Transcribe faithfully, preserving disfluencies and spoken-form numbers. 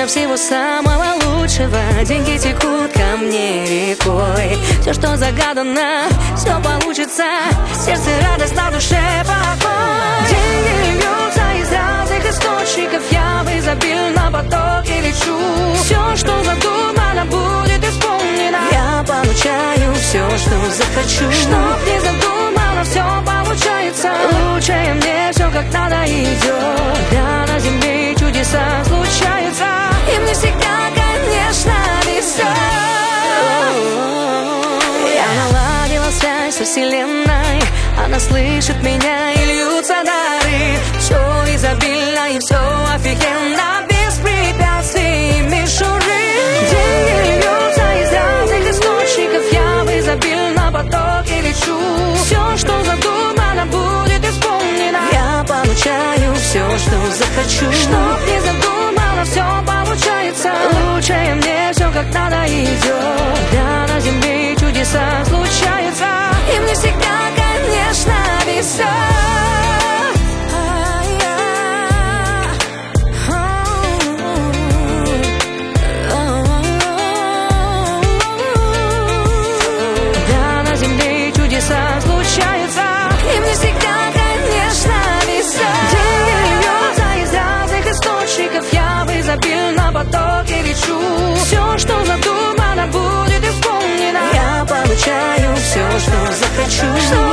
всего самого лучшего. Деньги текут ко мне рекой. Все, что загадано, все получится. Сердце радость, на душе покой. Деньги льются из разных источников. Я в изобильном потоке лечу. Все, что задумано, будет исполнено. Я получаю все, что захочу. Чтоб не задумано, все получается. Лучшее мне все как надо идет. Да, на земле чудеса случаются. И мне всегда, конечно, везет. Я наладила связь со вселенной. Она слышит меня и льются дары. Все изобильно и все офигенно. Без препятствий и мишуры. Деньги льются из разных источников. Я в изобильном потоке лечу. Все, что задумано, будет исполнено. Я получаю все, что захочу. Чтоб не задумано, все получается. Лучшее мне все как надо идет. Да, на земле чудеса случаются. И мне всегда, конечно, везет. Случается, и мне всегда, конечно, везет. Деньги льются из разных источников. Я в изобильном потоке лечу. Все, что задумано, будет исполнено. Я получаю все, что захочу.